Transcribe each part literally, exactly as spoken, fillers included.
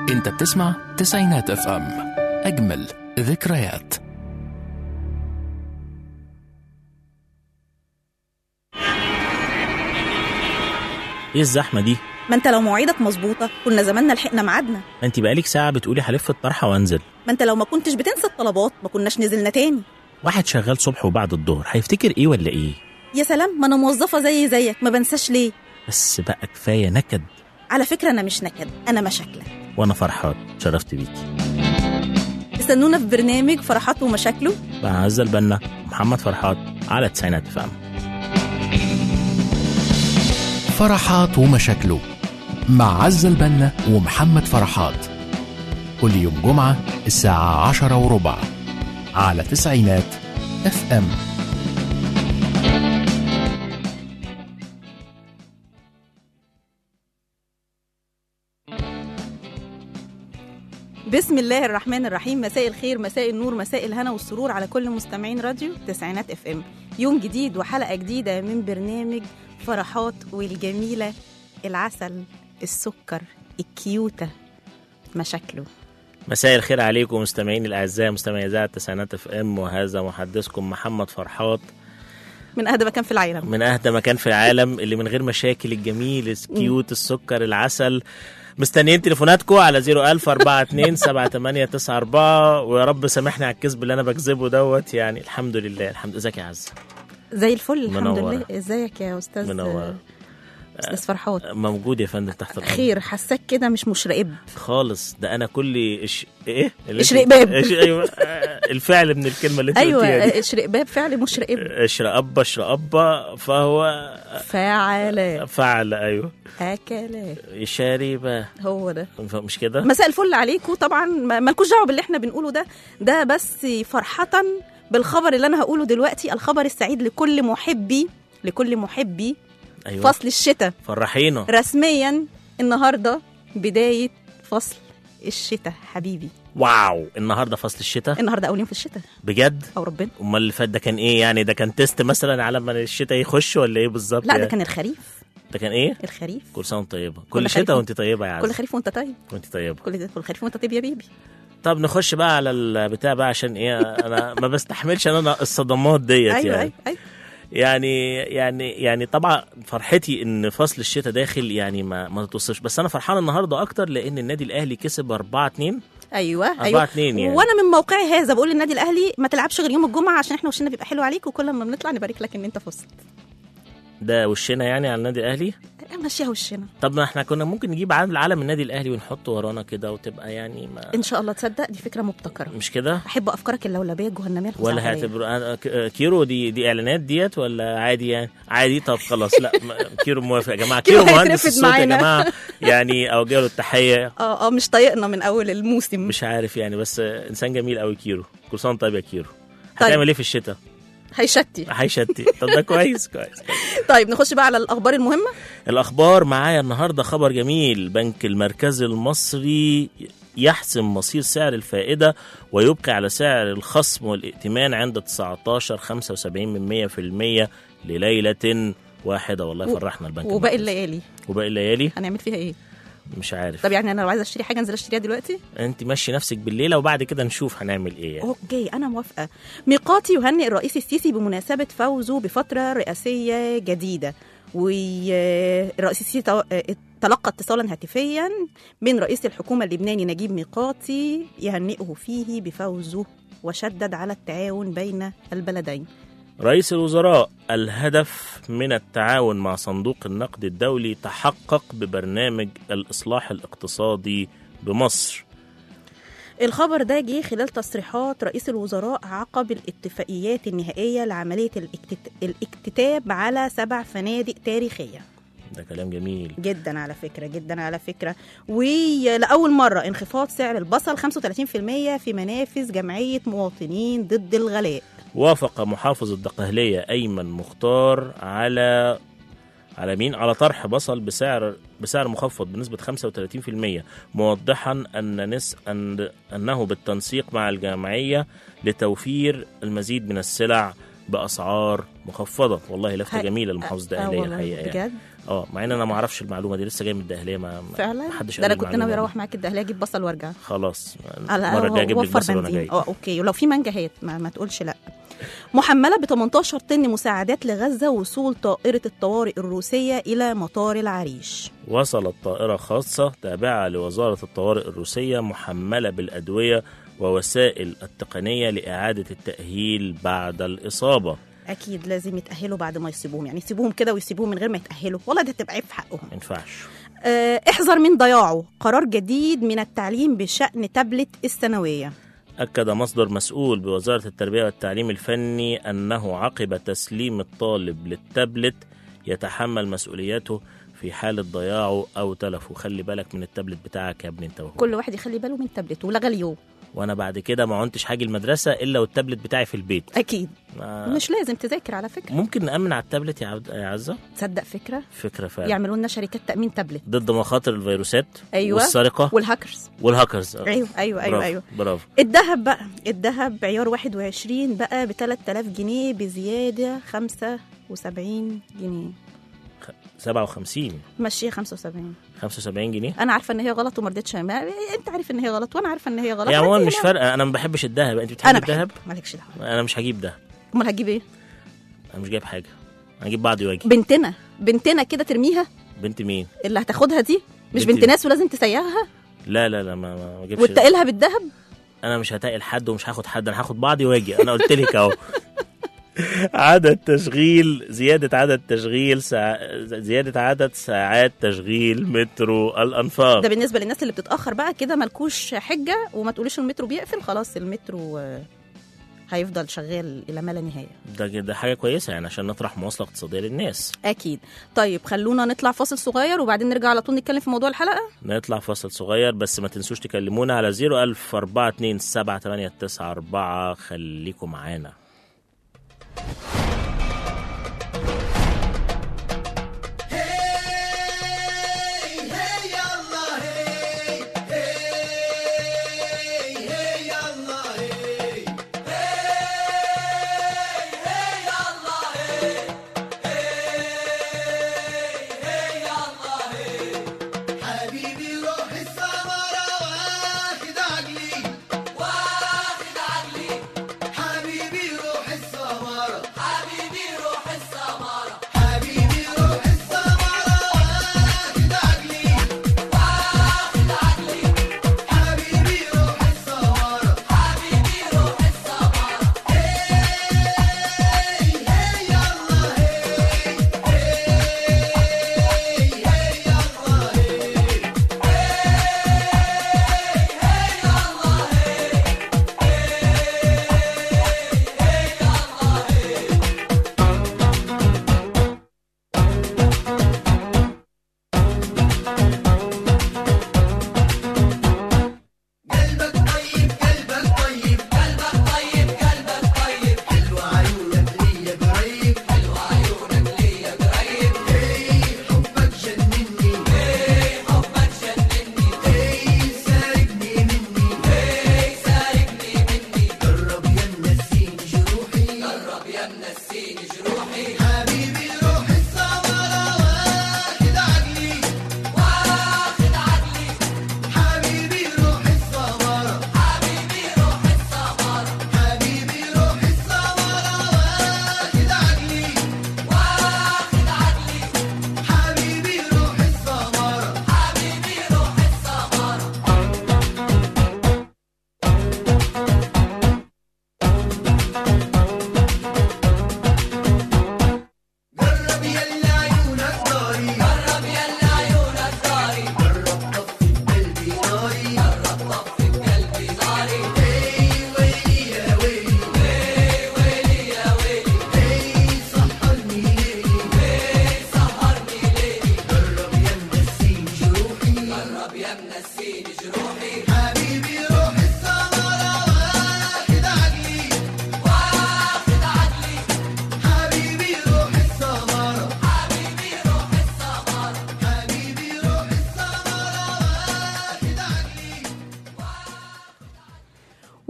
انت بتسمع تسعينات اف ام، اجمل ذكريات. ايه الزحمه دي؟ ما انت لو مواعيدك مظبوطه كنا زماننا لحقنا ميعادنا. انت بقالك ساعه بتقولي هلف الطرحه وانزل. ما انت لو ما كنتش بتنسى الطلبات ما كناش نزلنا تاني. واحد شغال صبح وبعد الظهر هيفتكر ايه ولا ايه؟ يا سلام، ما انا موظفه زي زيك ما بنساش ليه. بس بقى كفايه نكد. على فكره انا مش نكد، انا مشاكله. وانا فرحان، شرفت بيكي. استنونا في برنامج فرحات ومشاكله مع عزة البنا محمد فرحات على تسعينات اف ام. فرحات ومشاكله مع عزة البنا ومحمد فرحات، كل يوم جمعة الساعة عشرة وربع على تسعينات اف ام. بسم الله الرحمن الرحيم. مساء الخير، مساء النور، مساء الهنا والسرور على كل مستمعين راديو تسعينات اف ام. يوم جديد وحلقة جديدة من برنامج فرحات والجميلة، العسل، السكر، الكيوتة، مشاكله. مساء الخير عليكم مستمعين الاعزاء، مستمعي اذاعه تسعينات اف ام، وهذا محدثكم محمد فرحات من اهدى مكان في العالم، من اهدى مكان في العالم اللي من غير مشاكل، الجميل، الكيوت، السكر، العسل. مستنيين تليفوناتكم على صفر ألف أربعة اتنين سبعة تمانية تسعة أربعة، ويا رب سامحني على الكذب اللي انا بكذبه دوت. يعني الحمد لله، الحمد لله. ازيك يا عزة؟ زي الفل الحمد منورة. لله. ازيك يا استاذ؟ منور. استاذ فرحات موجود يا فندم تحت الأمر. خير، حساك كده مش مشرقب خالص، ده انا كل إش... ايه اشرقباب. إش... ايوه الفعل من الكلمه اللي انت ايوه قلتيها دي. اشرقباب فعل مشرقب. اشرقب اشرقب فهو فعل فعل. ايوه اكل شاربه، هو ده. مش كده؟ مساء الفل عليكم. طبعا ما- مالكوش دعوه باللي احنا بنقوله ده، ده بس فرحه بالخبر اللي انا هقوله دلوقتي، الخبر السعيد لكل محبي لكل محبي أيوة. فصل الشتاء. فرحينا رسميا النهارده بدايه فصل الشتاء حبيبي. واو، النهارده فصل الشتاء النهارده اول يوم في الشتاء بجد؟ او ربنا. امال اللي فات ده كان ايه يعني؟ ده كان تيست مثلا على ما الشتاء يخش ولا ايه بالظبط؟ لا يعني ده كان الخريف. ده كان ايه؟ الخريف. كل سنه وانت طيبه، كل كل خريف شتاء وانت- وانت طيبه يا عز. كل خريف وانت طيب. وانت طيبه. كل كل خريف وانت طيب يا بيبي. طب نخش بقى على البتاع بقى، عشان ايه انا ما بستحملش انا الصدمات ديت. ايوه يعني ايوه ايوه يعني يعني يعني طبعا فرحتي ان فصل الشتاء داخل، يعني ما ما تتوصفش. بس انا فرحان النهارده اكتر لان النادي الاهلي كسب أربعة اتنين. ايوه أربعة ايوه اتنين يعني. وانا من موقعي هذا بقول للنادي الاهلي ما تلعبش غير يوم الجمعه عشان احنا وشنا بيبقى حلو عليك، وكل ما بنطلع نبارك لك ان انت فزت. ده وشنا يعني على النادي الاهلي. ماشيها وشنا. طب ما احنا كنا ممكن نجيب علم علم النادي الاهلي ونحطه ورانا كده وتبقى يعني ما ان شاء الله. تصدق دي فكره مبتكره. مش كده؟ احب افكارك اللولبيه الجهنميه ولا الخزعبلية. هتبقى ك- كيرو دي دي اعلانات ديت ولا عادي يعني؟ عادي. طب خلاص، لا ما- كيرو موافق يا جماعه. كيرو كيرو مهندس هيترفد الصوت يا معانا. جماعه، يعني اوجه له التحيه. اه اه مش طايقنا من اول الموسم. مش عارف يعني، بس انسان جميل قوي كيرو. كل سنه طيب يا كيرو. طيب. هتعمل ايه في الشتاء؟ هيشتي. هيشتي. طب ده كويس كويس. طيب نخش بقى على الاخبار المهمه. الاخبار معايا النهارده خبر جميل. بنك المركزي المصري يحسم مصير سعر الفائده ويبقي على سعر الخصم والائتمان عند تسعتاشر خمسة وسبعين من مية في المية لليله واحده. والله فرحنا البنك وباقي المركزي. الليالي وباقي الليالي هنعمل فيها ايه؟ مش عارف. طب يعني انا لو عايزه اشتري حاجه انزل اشتريها دلوقتي؟ انت مشي نفسك بالليله وبعد كده نشوف هنعمل ايه يعني. اوكي انا موافقه. ميقاتي يهنئ الرئيس السيسي بمناسبه فوزه بفتره رئاسيه جديده. والرئيس السيسي تو- تلقى اتصالا هاتفيا من رئيس الحكومه اللبناني نجيب ميقاتي يهنئه فيه بفوزه، وشدد على التعاون بين البلدين. رئيس الوزراء: الهدف من التعاون مع صندوق النقد الدولي تحقق ببرنامج الإصلاح الاقتصادي بمصر. الخبر ده جه خلال تصريحات رئيس الوزراء عقب الاتفاقيات النهائيه لعمليه الاكتت- الاكتتاب على سبع فنادق تاريخيه. ده كلام جميل جدا على فكرة، جدا على فكرة. ولأول مرة انخفاض سعر البصل خمسة وثلاثين بالمية في منافذ جمعية مواطنين ضد الغلاء. وافق محافظ الدقهلية أيمن مختار على على مين؟ على طرح بصل بسعر بسعر مخفض بنسبة خمسة وثلاثين بالمية، موضحا أن نس أن أنه بالتنسيق مع الجمعية لتوفير المزيد من السلع باسعار مخفضه. والله لفته هاي- جميله لمحافظه آه الدقهليه والله الحقيقه يعني. بجد اه مع ان انا ما اعرفش المعلومه دي، لسه جاي من الدقهليه، ما ما- فعلا. ما حدش ده انا قال كنت المعلومة ناوي دي. اروح معاك الدهليه اجيب بصل وارجع. خلاص على- المره الجايه اجيب لك وفر بصل وانا بنزين. جاي. اه اوكي، ولو في مانجا هات، ما, ما تقولش لا. محمله ب تمنتاشر طن مساعدات لغزه، وصول طائره الطوارئ الروسيه الى مطار العريش. وصلت طائرة خاصة تابعة لوزارة الطوارئ الروسية محملة بالأدوية ووسائل التقنية لإعادة التأهيل بعد الإصابة. اكيد لازم يتاهلوا بعد ما يسيبوهم، يعني يسيبوهم كده ويسيبوهم من غير ما يتاهلوا، والله ده تبقى عيب في حقهم. ما ينفعش. آه، احذر من ضياعه، قرار جديد من التعليم بشأن تابلت الثانوية. أكد مصدر مسؤول بوزارة التربية والتعليم الفني أنه عقب تسليم الطالب للتابلت يتحمل مسؤوليته في حالة ضياعه أو تلفه. خلي بالك من التابلت بتاعك يا ابني انت وهو. كل واحد يخلي باله من تابلته، ولغى اليوم. وأنا بعد كده ما عنتش حاجة المدرسة إلا والتابلت بتاعي في البيت. أكيد ما مش لازم تذاكر على فكرة. ممكن نأمن على التابلت يا عبد- يا عزة. تصدق فكرة، فكرة فعلا. يعملوا لنا شركات تأمين تابلت ضد مخاطر الفيروسات أيوة. والسرقة والهاكرز. والهاكرز. أيوه أيوه أيوه برافو. أيوه. برافو. الذهب بقى، الذهب عيار واحد وعشرين بقى ب ثلاثة آلاف جنيه بزيادة خمسة وسبعين جنيه. سبعة وخمسين. مشيها خمسة وسبعين. خمسة وسبعين جنيه. انا عارفه ان هي غلط وما رضيتش، ما انت عارف ان هي غلط وانا عارفه ان هي غلط. هي عموما عادي مش لا. فارقه، انا ما بحبش الذهب. انت بتحبي انا الذهب؟ بحب، مالكش دعوه. انا مش هجيب ده. امال هتجيب ايه؟ انا مش جايب حاجه، هجيب بعض واجي. بنتنا بنتنا كده ترميها؟ بنت مين اللي هتاخدها دي مش بنت بنت ناس ولازم تسيحها لا لا لا ما ما اجيبش. وتقلها بالذهب؟ انا مش هتقل حد ومش هاخد حد، انا هاخد بعضي واجي. انا قلت لك اهو. عدد تشغيل زيادة عدد تشغيل ساع... زيادة عدد ساعات تشغيل مترو الأنفاق. ده بالنسبه للناس اللي بتتاخر بقى كده مالكوش حجه، وما تقوليش المترو بيقفل، خلاص المترو آه، هيفضل شغال الى ما لا نهايه. ده ده حاجة كويسة يعني عشان نطرح مواصلة اقتصادية للناس. اكيد. طيب خلونا نطلع فاصل صغير وبعدين نرجع على طول نتكلم في موضوع الحلقه. نطلع فاصل صغير بس ما تنسوش تكلمونا على زيرو ألف أربعة اتنين سبعة تمانية تسعة أربعة. خليكم معانا. حبيبي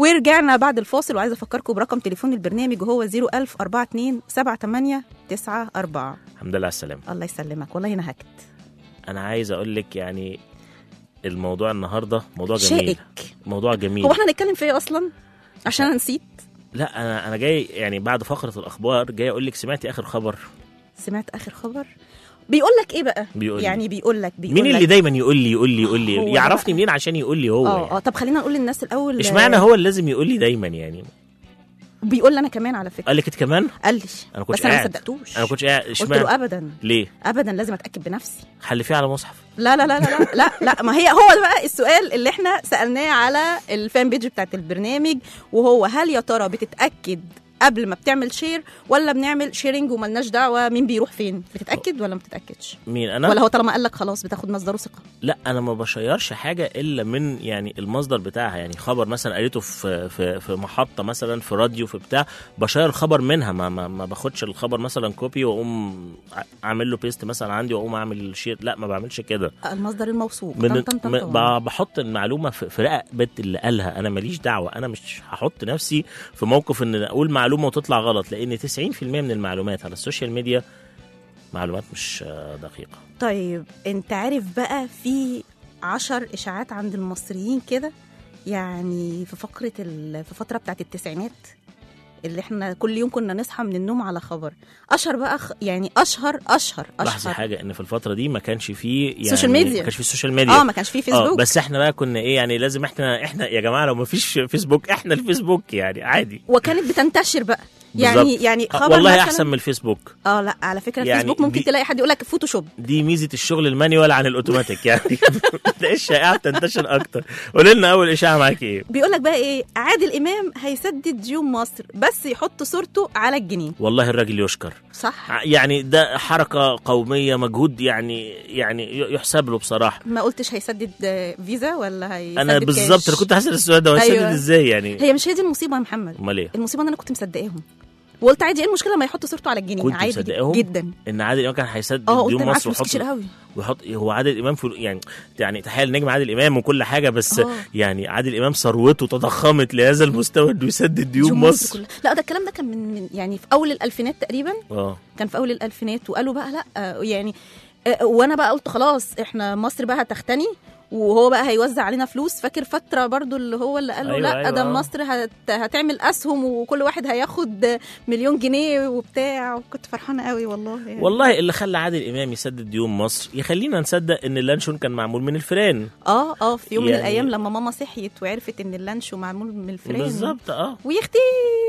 ورجعنا بعد الفاصل، وعايزه افكركم برقم تليفون البرنامج وهو صفر ألف أربعة اتنين سبعة تمانية تسعة أربعة. الحمد لله على السلامه. الله يسلمك، والله نهكت. انا عايز اقول لك يعني الموضوع النهارده موضوع جميل. شائك. موضوع جميل. هو احنا هنتكلم في ايه اصلا؟ عشان انا نسيت. لا انا انا جاي يعني بعد فقره الاخبار جاي اقول لك سمعتي اخر خبر؟ سمعت اخر خبر؟ بيقول لك ايه بقى؟ بيقول يعني بيقول لك بيقول مين اللي لك دايما يقول لي يقول لي يقول لي هو يعرفني بقى. منين عشان يقول لي هو؟ اه يعني. اه طب خلينا نقول للناس الاول. اشمعنى هو اللي لازم يقول لي دايما يعني؟ بيقول لي انا كمان على فكره. قال لك كمان؟ قال لي انا كنت بس انا ما قاعد. صدقتوش. انا كنت قاعد. قلت اشمعنى؟ له ابدا ليه؟ ابدا لازم اتاكد بنفسي. حلفيه على مصحف. لا لا لا لا لا لا, لا. ما هي هو ده بقى السؤال اللي احنا سالناه على الفان بيج بتاعت البرنامج، وهو هل يا ترى بتتاكد قبل ما بتعمل شير ولا بنعمل شيرنج وملناش دعوه مين بيروح فين؟ بتتاكد ولا ما بتتاكدش؟ مين انا؟ ولا هو طالما قال لك خلاص بتاخد مصدره ثقه؟ لا انا ما بشيرش حاجه الا من يعني المصدر بتاعها، يعني خبر مثلا قريته في في في محطه مثلا في راديو في بتاع بشير الخبر منها، ما ما, ما باخدش الخبر مثلا كوبي واقوم اعمل له بيست مثلا عندي واقوم اعمل شير، لا ما بعملش كده. المصدر الموثوق من م- بحط المعلومه في, في رقبه اللي قالها، انا ماليش دعوه، انا مش هحط نفسي في موقف ان اقول معلومه وتطلع غلط، لان تسعين في المية من المعلومات على السوشيال ميديا معلومات مش دقيقه. طيب انت عارف بقى في عشر اشاعات عند المصريين كده، يعني في فقره في فتره بتاعت التسعينات اللي احنا كل يوم كنا نصحى من النوم على خبر اشهر بقى خ... يعني اشهر اشهر اشهر لاحظي حاجه ان في الفتره دي ما كانش فيه يعني سوشيال ميديا، ما كانش فيه السوشيال ميديا اه ما كانش فيه فيسبوك. اه بس احنا بقى كنا ايه يعني لازم احنا احنا يا جماعه لو ما فيش فيسبوك احنا الفيسبوك يعني عادي، وكانت بتنتشر بقى يعني بالزبط. يعني خبر والله احسن من الفيسبوك. اه لا على فكره يعني الفيسبوك ممكن تلاقي حد يقول لك فوتوشوب، دي ميزه الشغل المانيوال عن الاوتوماتيك يعني تلاقي الشائعه بتنتشر اكتر. قول لنا اول اشاعه معاك ايه؟ بيقول لك بقى ايه، عادل امام هيسدد ديون مصر بس يحط صورته على الجنيه. والله الراجل يشكر صح، يعني ده حركه قوميه مجهود يعني يعني يحسب له بصراحه. ما قلتش هيسدد فيزا ولا هيسدد انا بالظبط انا كنت هسال السؤال ده، هيسدد أيوة. ازاي يعني؟ هي مش هي دي المصيبه يا محمد. امال ايه المصيبه ان انا كنت مصدقاهم وقلت عادي، ايه المشكله ما يحط صورته على الجنيه؟ كنت عادي مصدقهم جدا ان عادل امام كان هيسدد اه ديون قلت مصر ويحط كتير قوي ويحط. هو عادل امام في يعني يعني تحيل نجم عادل امام وكل حاجه، بس أوه. يعني عادل امام ثروته تضخمت لهذا المستوى انه يسدد ديون مصر. مصر لا ده الكلام ده كان من, من يعني في اول الالفينات تقريبا. اه كان في اول الالفينات وقالوا بقى لا يعني آه وانا بقى قلت خلاص احنا مصر بقى هتغتني وهو بقى هيوزع علينا فلوس. فاكر فتره برضو اللي هو اللي قال له أيوة لا أيوة ده مصر هت هتعمل اسهم وكل واحد هياخد مليون جنيه وبتاع، وكنت فرحانه قوي والله يعني. والله اللي خلى عادل امام يسدد ديون مصر يخلينا نصدق ان اللانشون كان معمول من الفيران. اه اه في يوم يعني من الايام لما ماما صحيت وعرفت ان اللانشون معمول من الفيران بالظبط اه ويختي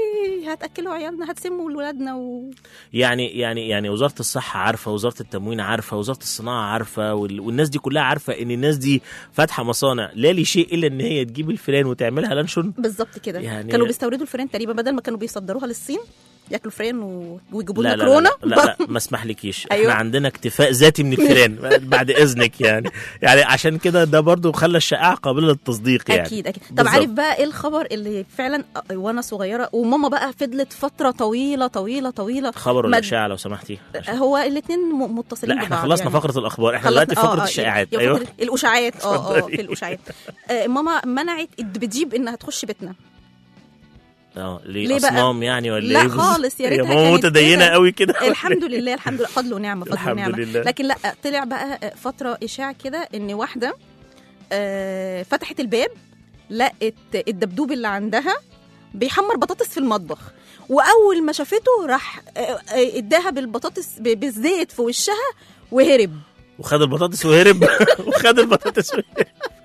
هتاكلوا عيالنا هتسموا ولادنا و... يعني يعني يعني وزاره الصحه عارفه، وزاره التموين عارفه، وزاره الصناعه عارفه، وال... والناس دي كلها عارفه ان الناس دي فاتحه مصانع لا لي شيء الا ان هي تجيب الفيران وتعملها لانشون. بالظبط كده يعني كانوا بيستوردوا الفيران تقريبا بدل ما كانوا بيصدروها للصين ياكلوا فران و... ويجيبوا لنا لا كورونا. لا لا, لا, لا ما اسمحلكيش. أيوة. احنا عندنا اكتفاء ذاتي من الفيران بعد اذنك يعني يعني عشان كده ده برضو خلى الشائعه قابله للتصديق يعني. اكيد اكيد. طب بالزبط. عارف بقى ايه الخبر اللي فعلا وانا صغيره وماما بقى فضلت فتره طويله طويله طويله خبر ولا مد... اشاعه لو سمحتي؟ هو الاثنين متصلين لا ببعض. احنا خلصنا يعني. فقره الاخبار، احنا دلوقتي فقره آه الشائعات. ايوه ايوه الاشاعات اه اه في الاشاعات. آه ماما منعت بتجيب انها تخش بيتنا. اه ليه اصنام يعني ولا لا ايه؟ خالص يا ريتها ماما متدينه قوي كده. الحمد لله الحمد لله فضل ونعمه فضل الحمد ونعمه لله. لكن لا طلع بقى فتره اشاعه كده ان واحده آه فتحت الباب لقت الدبدوب اللي عندها بيحمر بطاطس في المطبخ، واول ما شافته راح اداها بالبطاطس بالزيت في وشها وهرب. وخد البطاطس وهرب وخد البطاطس وهرب.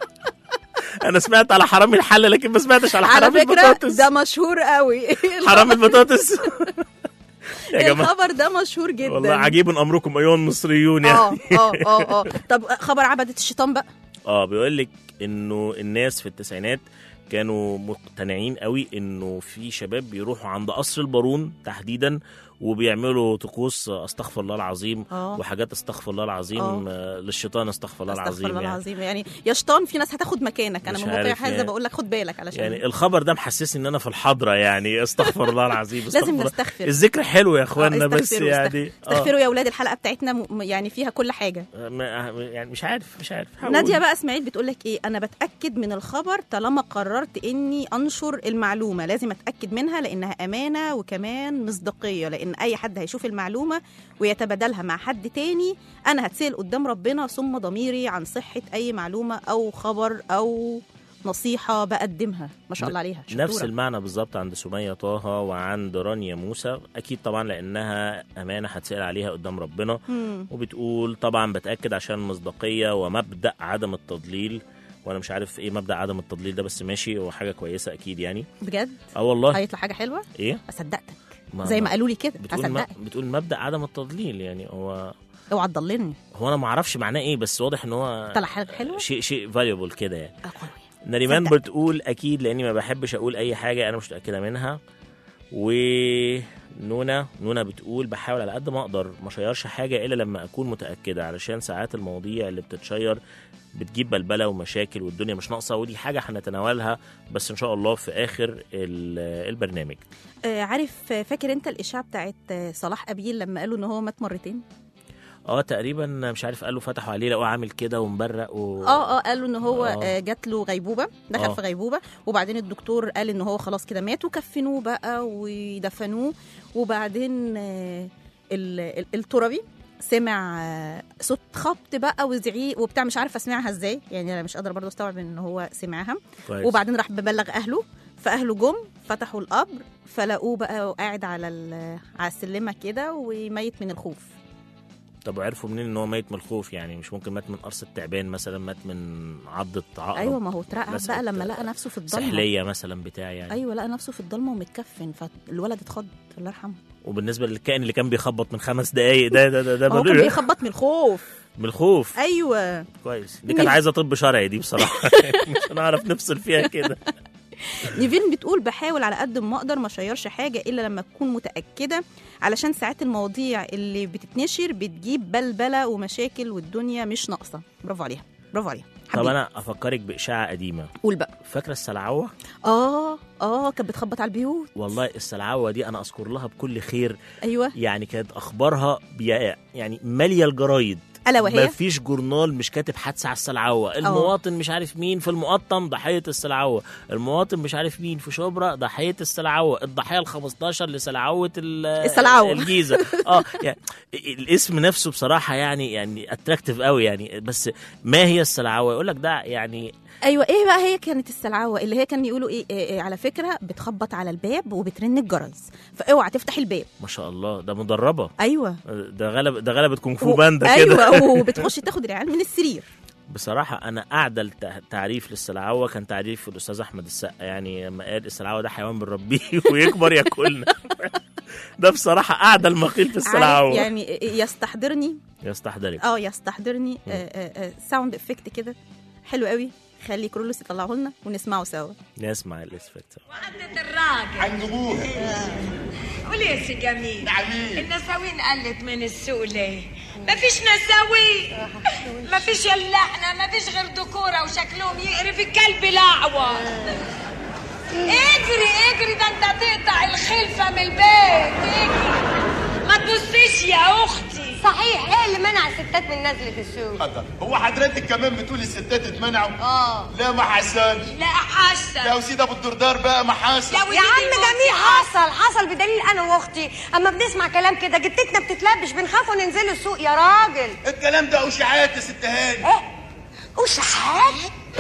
انا سمعت على حرامي الحله لكن ما سمعتش على حرامي البطاطس. على فكره ده مشهور قوي حرامي البطاطس يا جماعه الخبر ده مشهور جدا والله. عجيب امركم ايها المصريون يعني. اه اه اه اه طب خبر عبدة الشيطان بقى. اه بيقول لك انه الناس في التسعينات كانوا مقتنعين قوي انه في شباب بيروحوا عند قصر البارون تحديدا وبيعملوا طقوس استغفر الله العظيم آه. وحاجات استغفر الله العظيم آه. للشيطان استغفر الله العظيم. استغفر الله يعني. العظيم يعني يا شيطان في ناس هتاخد مكانك. انا مش من موقع عارف حاجه يعني. بقول لك خد بالك علشان يعني الخبر ده محسسني ان انا في الحضره يعني استغفر الله العظيم. لازم الله. نستغفر. الذكر حلو يا اخوانا آه بس يعني استغفروا يا اولاد. الحلقه بتاعتنا م... يعني فيها كل حاجه. يعني مش عارف مش عارف ناديه بقى اسماعيل بتقول لك ايه، انا بتاكد من الخبر طالما قررت اني انشر المعلومه لازم اتاكد منها لانها امانه وكمان مصداقيه، لان اي حد هيشوف المعلومه ويتبادلها مع حد تاني انا هتسال قدام ربنا ثم ضميري عن صحه اي معلومه او خبر او نصيحه بقدمها. ما شاء الله عليها شطورة. نفس المعنى بالظبط عند سمية طه وعند رانيا موسى، اكيد طبعا لانها امانه هتسال عليها قدام ربنا. مم. وبتقول طبعا بتاكد عشان مصداقيه ومبدا عدم التضليل، وانا مش عارف ايه مبدا عدم التضليل ده بس ماشي، هو حاجه كويسه اكيد يعني. بجد اه والله هيطلع حاجه حلوه. ايه اصدقتك زي ما قالوا لي كده بتقول ما اصدقك. بتقول مبدا عدم التضليل يعني هو اوعى تضللني. هو انا ما اعرفش معناه ايه بس واضح ان هو طلع حاجه حلوه شيء شيء فاليبل كده يعني. أقوى. نريمان صدق. بتقول اكيد لاني ما بحبش اقول اي حاجه انا مش متاكده منها. ونونا نونا بتقول بحاول على قد ما اقدر ما اشيرش حاجه الا لما اكون متاكده، علشان ساعات المواضيع اللي بتتشير بتجيب بلبله ومشاكل والدنيا مش ناقصه، ودي حاجه هنتناولها بس ان شاء الله في اخر البرنامج. آه عارف فاكر انت الاشاعه بتاعت صلاح ابيل لما قالوا ان هو مات مرتين؟ اه تقريبا مش عارف قالوا فتحوا عليه لقوه عامل كده ومبرق و... اه اه قالوا ان هو آه. آه جات له غيبوبه، دخل آه. في غيبوبه، وبعدين الدكتور قال ان هو خلاص كده مات وكفنوه بقى ودفنوه، وبعدين آه ال- ال- التربي سمع آه صوت خبط بقى وزعيق وبتاع مش عارفه اسمعها ازاي يعني، انا مش قادره برضه استوعب ان هو سمعها. كويس. وبعدين راح ببلغ اهله، فاهله جم فتحوا القبر فلقوه بقى قاعد على ال- على السلمه كده وميت من الخوف. طب وعرفوا منين ان هو ميت من الخوف؟ يعني مش ممكن مات من قرص التعبان مثلا، مات من عضة عقرب؟ ايوه ما هو اترقع لسعة بقى لما لقى نفسه في الضلمه سحلية مثلا بتاع يعني. ايوه لقى نفسه في الضلمه ومتكفن، فالولد اتخض الله يرحمه. وبالنسبة للكائن اللي كان بيخبط من خمس دقايق ده ده ده, ده هو كان بيخبط من الخوف. من الخوف. ايوه كويس. دي كانت عايزة طب شرعي دي بصراحة مش هنعرف نفصل فيها كده. نيفين بتقول بحاول على قد ما اقدر ما اشيرش حاجه الا لما اكون متاكده، علشان ساعات المواضيع اللي بتتنشر بتجيب بلبله ومشاكل والدنيا مش ناقصه. برافو عليها برافو عليها. طب انا افكرك باشاعه قديمه. قول بقى. فاكره السلعوه؟ اه اه كانت بتخبط على البيوت. والله السلعوه دي انا اذكر لها بكل خير. ايوه يعني كانت اخبارها بيا يعني ماليه الجرايد. الا وهي ما فيش جورنال مش كاتب حادثه على السلعوه، المواطن مش عارف مين في المقطم ضحيه السلعوه، المواطن مش عارف مين في شبرا ضحيه السلعوه، الضحيه الخمستاشر لسلعوه السلعوه الجيزه. اه يعني الاسم نفسه بصراحه يعني يعني اتراكتيف قوي يعني. بس ما هي السلعوه؟ يقول لك ده يعني ايوه ايه بقى هي كانت السلعوه اللي هي كان يقولوا إيه, إيه, ايه على فكره بتخبط على الباب وبترن الجرس فاوعى تفتح الباب. ما شاء الله ده مدربه. ايوه ده غلب ده غلبت كونغ فو باندا أيوة كده. ايوه وبتخش تاخد العيال من السرير. بصراحة أنا أعدل تعريف للسلعوة كان تعريف الأستاذ أحمد السقا، يعني لما قال السلعوة ده حيوان بنربيه ويكبر ياكلنا. ده بصراحة أعدل ما قيل في السلعوة. يعني يستحضرني يستحضرك اه يستحضرني ساوند افكت كده حلو قوي. خلي كرولوس يطلعه لنا ونسمعه سوا. نسمع الافكت. وعدت الراجل عند ابوها. قولي يا سي جميل، نعمين النساوين قلت من السوق ليه؟ مفيش نساوين، مفيش الا احنا، مفيش غير دكوره وشكلهم يقرف الكلب الاعور. اجري اجري ده انت تقطع الخلفه من البيت. اجري ما تبصيش يا اختي. صحيح ايه اللي منع الستات من نزلة السوق؟ حضر. هو حضرتك كمان بتقولي الستات اتمنعوا؟ اه لا ما حصلش. لا حسن يا وسيدة ابو الدردار بقى ما حصل. يا يا عم جميل حصل حصل بدليل انا واختي اما بنسمع كلام كده جتتنا بتتلبش بنخافوا ننزلوا السوق يا راجل. الكلام ده اشاعات يا ست هاني. ايه اشاعات؟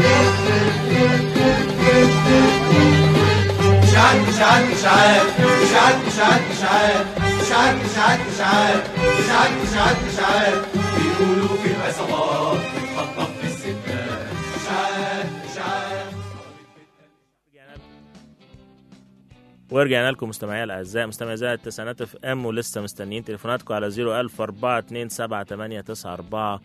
اشاعات اشاعات اشاعات اشاعات اشاعات اشاعات اشاعات اشاعات اشاعات اشاعات اشاعات اشاعات بيقولوا في العصابات بتخطف في الستات. اشاعات اشاعات. ورجعنا لكم مستمعي الاعزاء، مستمعي اذاعه التسعينات اف ام، ولسه مستنيين تليفوناتكم على صفر ألف أربعة اتنين سبعة تمانية تسعة أربعة.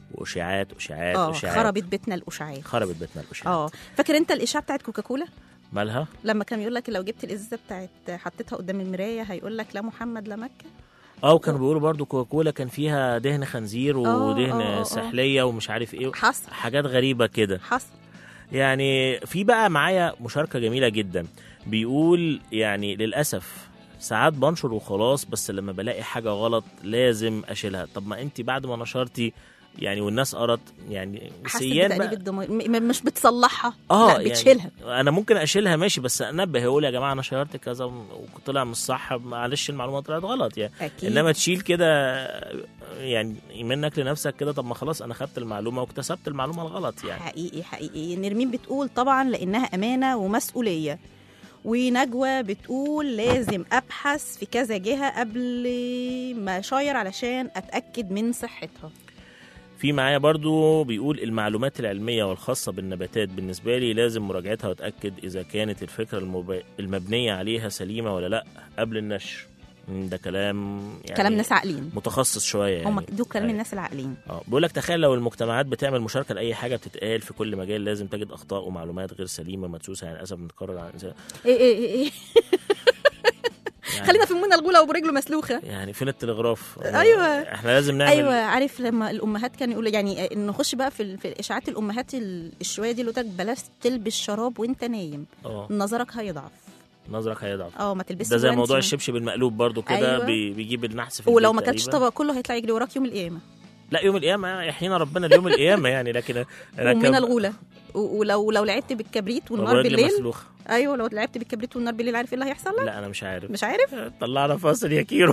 واشاعات اشاعات اه اشاعات خربت بيتنا الاشاعات. خربت بيتنا الاشاعات. اه فاكر انت الاشاعه بتاعت كوكاكولا؟ مالها؟ لما كان يقول لك لو جبت الازازه بتاعت حطيتها قدام المرايه هيقول لك لا محمد لا مكه. اه وكانوا بيقولوا برضو كوكاكولا كان فيها دهن خنزير ودهن سحليه ومش عارف ايه. حصل. حاجات غريبه كده. حصل. يعني في بقى معايا مشاركه جميله جدا، بيقول يعني للاسف ساعات بنشر وخلاص، بس لما بلاقي حاجه غلط لازم اشيلها. طب ما انت بعد ما نشرتي يعني والناس قرت يعني سيان بقى الضمير مش بتصلحها اه لا بتشيلها. يعني انا ممكن اشيلها ماشي، بس انبه يقول يا جماعه انا شيرت كذا وطلع مش صح، معلش المعلومه طلعت غلط يعني. أكيد. انما تشيل كده يعني منك لنفسك كده، طب ما خلاص انا خدت المعلومه واكتسبت المعلومه الغلط يعني. حقيقي حقيقي. نرمين بتقول طبعا لانها امانه ومسؤوليه، ونجوى بتقول لازم ابحث في كذا جهه قبل ما اشاير علشان اتاكد من صحتها. في معايا برضو بيقول المعلومات العلمية والخاصة بالنباتات بالنسبة لي لازم مراجعتها واتأكد إذا كانت الفكرة المب... المبنية عليها سليمة ولا لأ قبل النشر. ده كلام يعني كلام ناس عاقلين متخصص شوية يعني. هم دول كلام الناس العاقلين. اه بيقول لك تخيل لو المجتمعات بتعمل مشاركة لأي حاجة بتتقال في كل مجال، لازم تجد أخطاء ومعلومات غير سليمة مدسوسة. يعني أسف بنتكرر عن إنسان إيه إيه إيه يعني خلينا في منى الغولة وبرجله مسلوخه. يعني فين التلغراف؟ ايوه احنا لازم نعمل. ايوه عارف لما الامهات كانوا يقولوا يعني نخش بقى في في الاشاعات الامهات الشويه دي اللي قلت لك بلاش تلبس شراب وانت نايم. اه نظرك هيضعف. نظرك هيضعف. اه ما تلبسش. ده زي موضوع الشبشب المقلوب برضو كده. أيوة. بي بيجيب النحس في ولو ما كانش طبق كله هيطلع يجري وراك يوم القيامه. لا يوم القيامه يحيينا ربنا اليوم القيامه يعني. لكن ومن الغوله ولو لو لعبت بالكبريت والنار بالليل مسلوخ. ايوه لو لعبت بالكبريت والنار بالليل عارف ايه اللي هيحصل لك؟ لا انا مش عارف. مش عارف؟ طلعنا فاصل يا كيرو.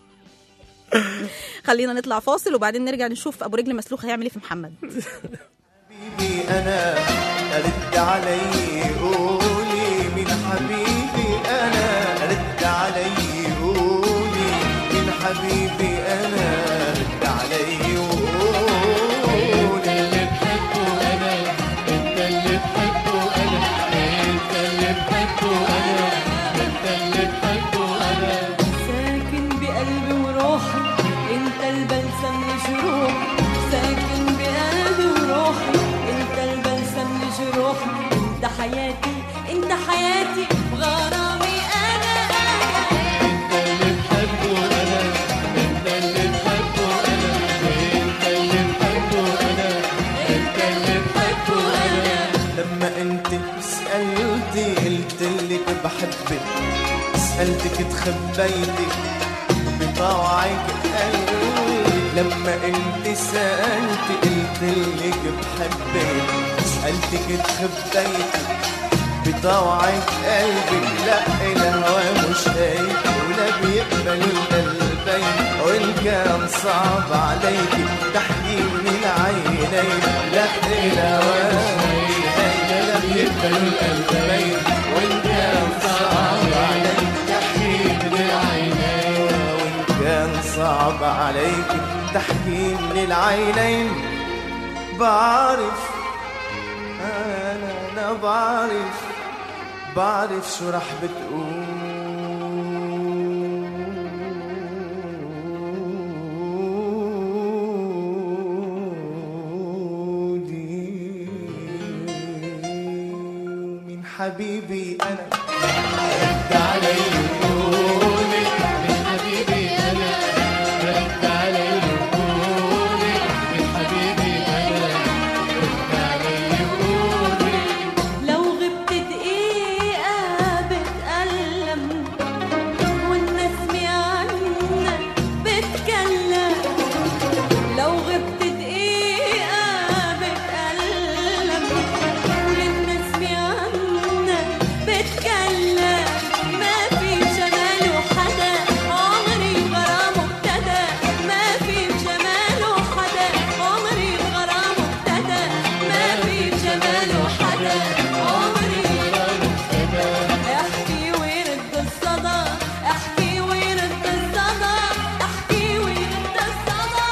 خلينا نطلع فاصل وبعدين نرجع نشوف ابو رجل مسلوخ هيعمل ايه في محمد. حبيبي انا رد علي قولي من حبيبي انا رد علي قولي من حبيبي انا رد علي قولي اللي بحبه انا انت اللي بحبه انا انت اللي بحبه انا انت اللي بحبه انا ساكن بقلبي وروحي انت البلسم لجروحي ساكن بقلبي وروحي انت البلسم لجروحي انت حياتي انت حياتي وغرامي انا انت اللي بحبه انا انت اللي بحبه انا انت اللي بحبه انا انت اللي بحبه انا لما انت سألتي قلت لك بحبك سألتك تخبيتي بطوعك قلبي لما انت سألتي قلت لك بحبك سألتك تخبيتي بطوعك قلبي لا الهوى مش هيك ولا بيقبل القلبين وإن كان صعب عليك تحكي من العينين لا الهوى مش هيك ولا بيقبل القلبين وإن كان صعب عليك تحكي من العينين وإن كان صعب عليك تحكي من العينين بعرف أنا أنا بعرف بعرف شو رح بتقولي من حبيبي أنا رد علي قولي من حبيبي أنا رد علي قولي من حبيبي أنا رد علي قولي لو غبت دقيقة بتألم والنسمة عنك بتكلم لو غبت دقيقة بتألم والنسمة عنك بتكلم ما في جماله حدا عمري غرامه ابتدى ما في جماله حدا عمري غرامه ابتدى ما في جماله حدا عمري غرامه ابتدى احكي ويرد الصدى احكي ويرد الصدى احكي ويرد الصدى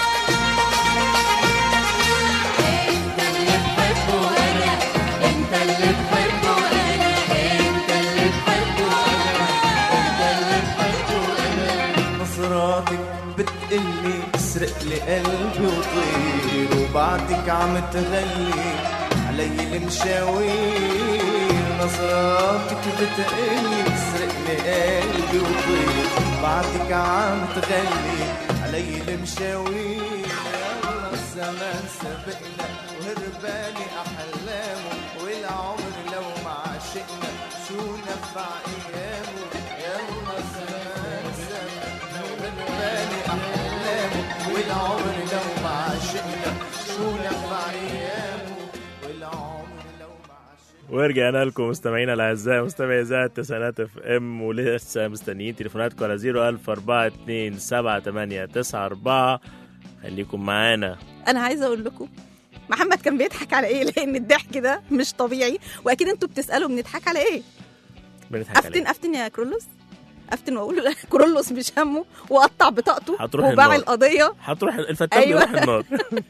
انت اللي بحبه انا انت اللي بحبه انا انت اللي بحبه انا انت اللي بحبه انا نظراتك بتقلي اسرق لي قلبي وطير وبعدك عم تغلي علي المشاوير نظراتك بتقلي سرقلي قلبي وطير بعدك عم تغلي علي المشاوير يلا الزمان سبقنا وهربالي أحلامه والعمر لو ما عشقنا شو نفع أيامه يلا الزمان سبقنا وهربالي أحلامه والعمر لو ما عشقنا شو نفع أيامه والعمر ورجعنا لكم مستمعينا الاعزاء مستمعي اذاعه التسعينات اف ام، ولسه مستنيين تليفوناتكم على صفر ألف أربعة اتنين سبعة تمانية تسعة أربعة. خليكم معانا. انا عايزه اقول لكم محمد كان بيضحك على ايه، لان الضحك ده مش طبيعي، واكيد انتوا بتسالوا بنضحك على ايه. بنضحك على افتن ايه؟ افتن يا كرولوس، افتن واقول له كرولوس مش همه وقطع بطاقته هتروح وباع النار. القضيه. هتروح الفتان أيوة. بيروح النار.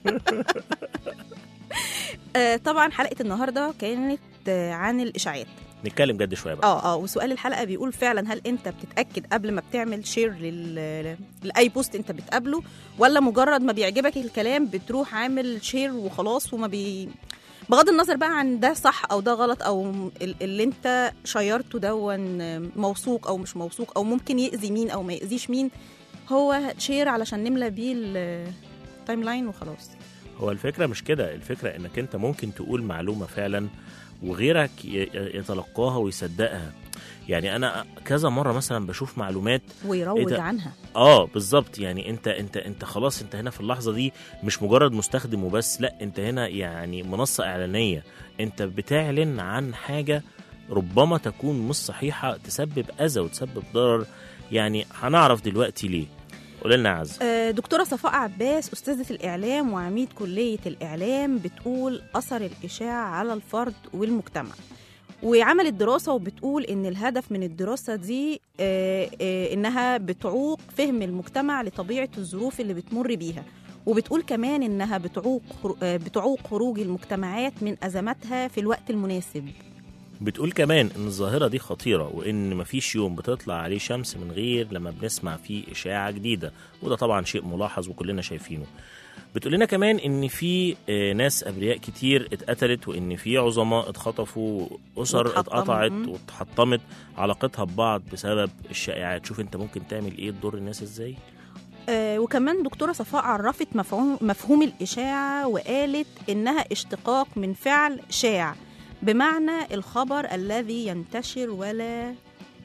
آه طبعا حلقه النهارده كانت آه عن الاشاعات. نتكلم جد شويه بقى. اه اه وسؤال الحلقه بيقول فعلا هل انت بتتاكد قبل ما بتعمل شير لل... لاي بوست انت بتقابله، ولا مجرد ما بيعجبك الكلام بتروح عامل شير وخلاص وما بي بغض النظر بقى عن ده صح او ده غلط او اللي انت شيرته دون موثوق او مش موثوق او ممكن يأذي مين او ما يأذيش مين، هو شير علشان نملى بيه التايم لاين وخلاص. هو الفكره مش كده، الفكره انك انت ممكن تقول معلومه فعلا وغيرك يتلقاها ويصدقها. يعني انا كذا مره مثلا بشوف معلومات ويروج عنها. اه بالظبط، يعني انت انت انت خلاص انت هنا في اللحظه دي مش مجرد مستخدم وبس، لا انت هنا يعني منصه اعلانيه، انت بتعلن عن حاجه ربما تكون مش صحيحه، تسبب اذى وتسبب ضرر. يعني هنعرف دلوقتي ليه. قول لنا يا عز. دكتوره صفاء عباس استاذه الاعلام وعميد كليه الاعلام بتقول اثر الاشاعه على الفرد والمجتمع، وعملت دراسه وبتقول ان الهدف من الدراسه دي آه آه انها بتعوق فهم المجتمع لطبيعه الظروف اللي بتمر بيها، وبتقول كمان انها بتعوق آه بتعوق خروج المجتمعات من ازماتها في الوقت المناسب. بتقول كمان ان الظاهره دي خطيره، وان مفيش يوم بتطلع عليه شمس من غير لما بنسمع فيه اشاعه جديده، وده طبعا شيء ملاحظ وكلنا شايفينه. بتقول لنا كمان ان في ناس ابرياء كتير اتقتلت، وان في عظماء اتخطفوا، اسر اتقطعت واتحطمت علاقتها ببعض بسبب الشائعات. شوف انت ممكن تعمل ايه تضر الناس ازاي. آه وكمان دكتورة صفاء عرفت مفهوم, مفهوم الإشاعة وقالت إنها اشتقاق من فعل شاع، بمعنى الخبر الذي ينتشر ولا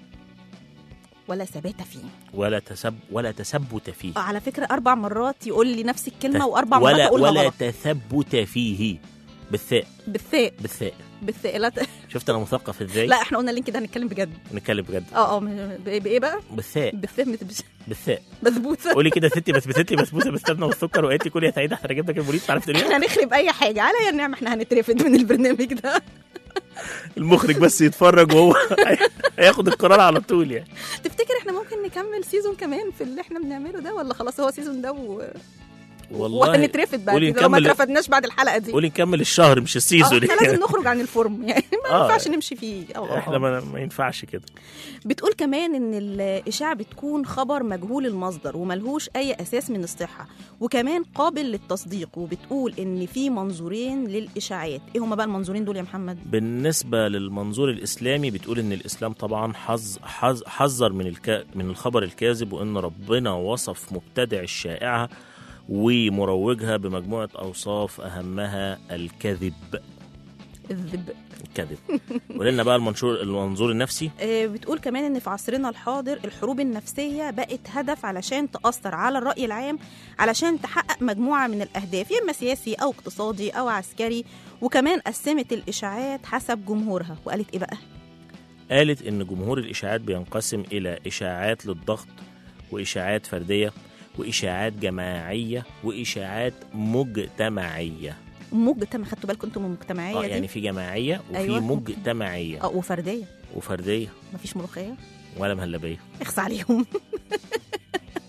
ولا ثبات فيه ولا تسب ولا تثبت فيه. على فكرة أربع مرات يقول لي نفس الكلمة وأربع مرات ولا أقولها ولا غلط. تثبت فيه بالثاء بالثاء بالثاء بالثاء لا ت... شفت انا مثقف ازاي؟ لا احنا قلنا اللينك ده هنتكلم بجد. نتكلم بجد. اه اه م- بايه بقى؟ بالثاء بالثاء مت- بالثاء بثبوته. قولي كده ستي بس بستي بسبوسه بالسمنه والسكر، وقالت لي كل يا سعيده احنا جبنا لك البوليس تعرف تقولي احنا هنخرب اي حاجه عليا النعمه، احنا هنترفد من البرنامج ده. المخرج بس يتفرج وهو هياخد القرار على طول. يعني تفتكر احنا ممكن نكمل سيزون كمان في اللي احنا بنعمله ده، ولا خلاص هو سيزون ده و... والله وهنترفد بقى قولي لو ما نكمل- اترفدناش بعد الحلقه دي. قولي نكمل الشهر مش اه السيزون. احنا لازم نخرج عن الفورم يعني ما آه. ينفعش نمشي فيه. أو أو احنا ما, ما ينفعش كده. بتقول كمان ان الاشاعه بتكون خبر مجهول المصدر وملهوش اي اساس من الصحه، وكمان قابل للتصديق. وبتقول ان في منظورين للاشاعات. ايه هما بقى المنظورين دول يا محمد؟ بالنسبه للمنظور الاسلامي بتقول ان الاسلام طبعا حظ حظ حذر من الك... من الخبر الكاذب، وان ربنا وصف مبتدع الشائعه ومروجها بمجموعه اوصاف اهمها الكذب. الذب الكذب. قولنا بقى المنشور المنظور النفسي. آه، بتقول كمان ان في عصرنا الحاضر الحروب النفسيه بقت هدف علشان تاثر على الراي العام، علشان تحقق مجموعه من الاهداف، يا اما سياسي او اقتصادي او عسكري. وكمان قسمت الاشاعات حسب جمهورها، وقالت ايه بقى؟ قالت ان جمهور الاشاعات بينقسم الى اشاعات للضغط، واشاعات فرديه، واشاعات جماعيه، واشاعات مجتمعيه. مجتمع، خدتوا بالكم انتم من المجتمعيه اه دي؟ يعني في جماعيه وفي أيوة. مجتمعيه. اه وفرديه. وفرديه مفيش ملوخيه ولا مهلبيه. اخس عليهم.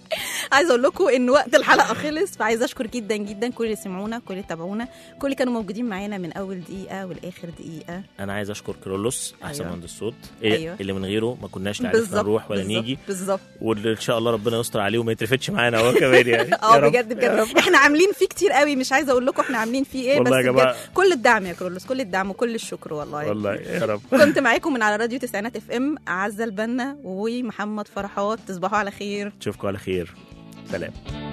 عايزه اقول لكم ان وقت الحلقه خلص، فعايزه اشكر جدا جدا كل اللي سمعونا، كل اللي تابعونا، كل اللي كانوا موجودين معانا من اول دقيقه والاخر دقيقه. انا عايز اشكر كرولوس احسن أيوة. مهندس صوت أيوة. اللي من غيره ما كناش نعرف نروح ولا نيجي، بالظبط، واللي ان شاء الله ربنا يستر عليه وما يترفتش معانا هو كمان يعني. اه بجد بجد احنا عاملين فيه كتير قوي، مش عايزه اقول لكم احنا عاملين فيه ايه، بس بجد كل الدعم يا كرولوس، كل الدعم وكل الشكر والله والله يا رب. كنت معاكم من على راديو تسعينات اف ام عزة البنا ومحمد فرحات. تصبحوا على خير، اشوفكم على خير، سلام.